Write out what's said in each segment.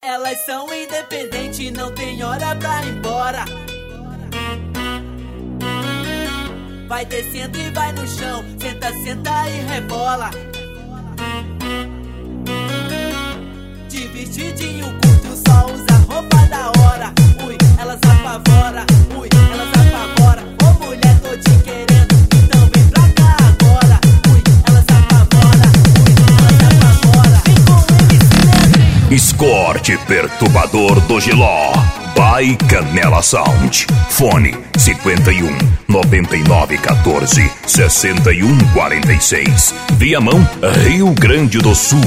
Elas são independentes, não tem hora pra ir embora. Vai descendo e vai no chão, senta, senta e rebola. De vestidinho curto, só usa roupa da hora. Ui, elas apavora, ui, elas apavora. Ô mulher, tô te querendo, então vem pra cá agora. Ui, elas apavora, ui, elas apavora. Vem com MC Leandrinho. Escorte perturbador do Giló by Canela Sound. Fone 51 99 14 61 46. Viamão, Rio Grande do Sul.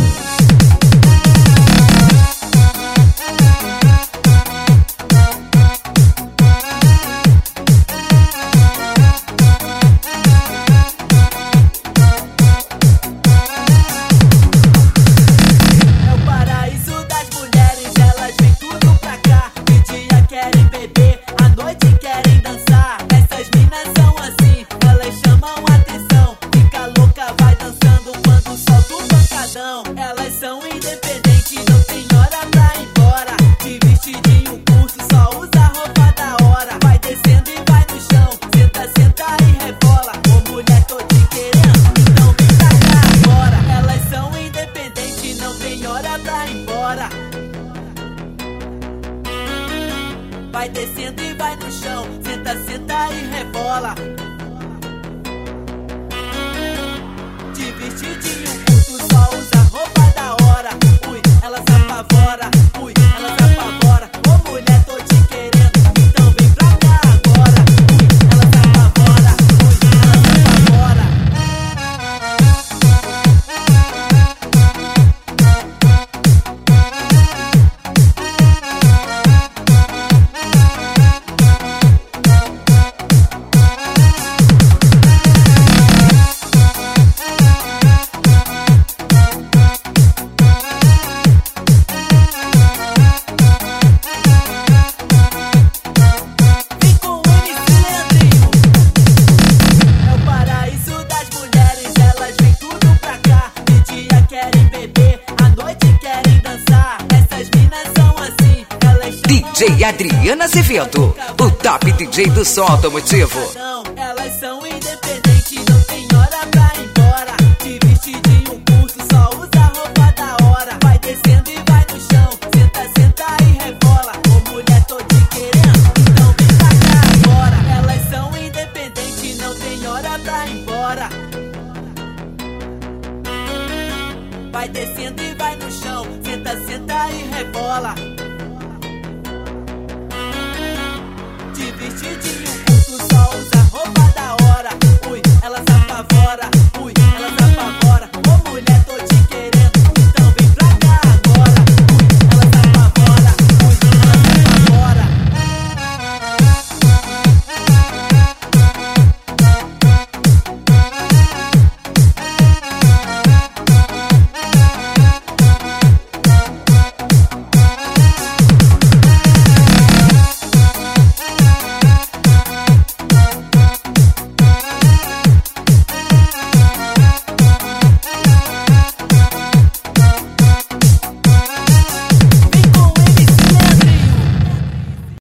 Elas são independentes, não tem hora pra ir embora. De vestidinho curto, só usa roupa da hora. Vai descendo e vai no chão, senta, senta e rebola. Ô mulher, tô te querendo, então vem pra cá agora. Elas são independentes, não tem hora pra ir embora. Vai descendo e vai no chão, senta, senta e rebola. De vestidinho curto, só usa roupa da hora. Ui, elas apavora, ui, elas apavora. Ô mulher, tô te querendo, então vem pra cá agora. Ui, elas apavora, ui, elas apavora. DJ Adriana Azevedo, o top DJ do som automotivo. Elas são independentes, não tem hora pra ir embora. De vestidinho curto, só usa roupa da hora. Vai descendo e vai no chão, senta, senta e rebola. Ô mulher, tô te querendo, então vem pra cá agora. Elas são independentes, não tem hora pra ir embora. Vai descendo e vai no chão, senta, senta e rebola.